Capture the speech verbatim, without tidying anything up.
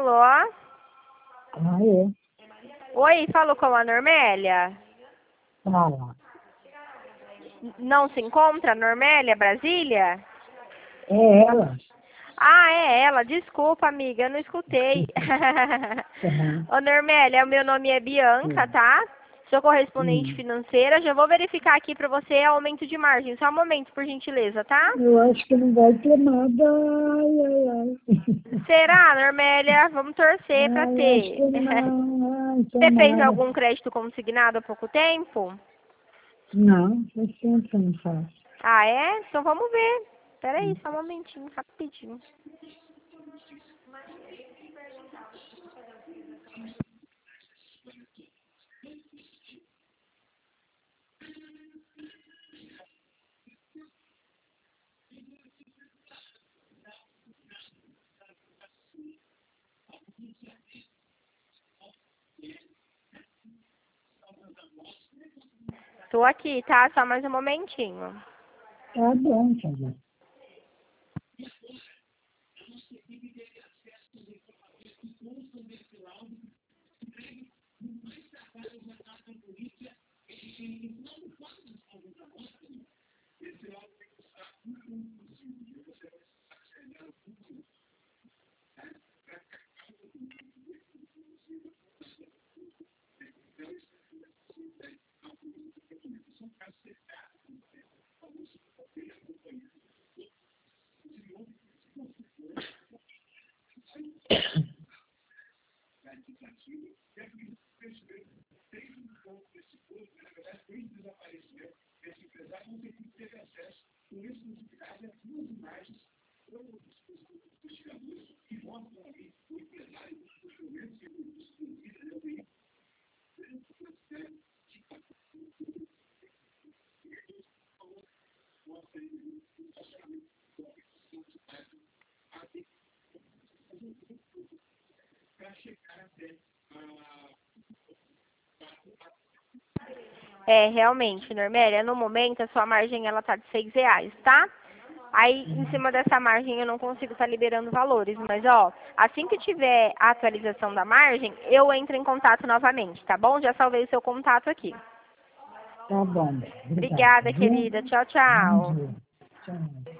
Alô? Ah, é? Oi, falou com a Normélia? Fala. N- Não se encontra a Normélia, Brasília? É ela? Ah, é ela. Desculpa, amiga, eu não escutei. Uhum. Ô, Normélia, o meu nome é Bianca, Sim. tá? Sou correspondente Hum. financeira. Já vou verificar aqui pra você aumento de margem. Só um momento, por gentileza, tá? Eu acho que não vai ter nada. Ai, ai, ai. Será, Normélia? Vamos torcer pra Ai, acho ter. que não. Ai, Você fez tomara. algum crédito consignado há pouco tempo? Não, eu sempre não faço. Ah, é? Então vamos ver. Peraí, Hum. só um momentinho, rapidinho. Tô aqui, tá? Só mais um momentinho. Tá bom, tia. É, realmente, Normélia, no momento a sua margem ela tá de seis reais, tá? Aí, em Uhum. cima dessa margem, eu não consigo estar liberando valores. Mas, ó, assim que tiver a atualização da margem, eu entro em contato novamente, tá bom? Já salvei o seu contato aqui. Tá bom. Obrigada, Obrigada, viu? querida. Tchau, Bom tchau. dia. Tchau.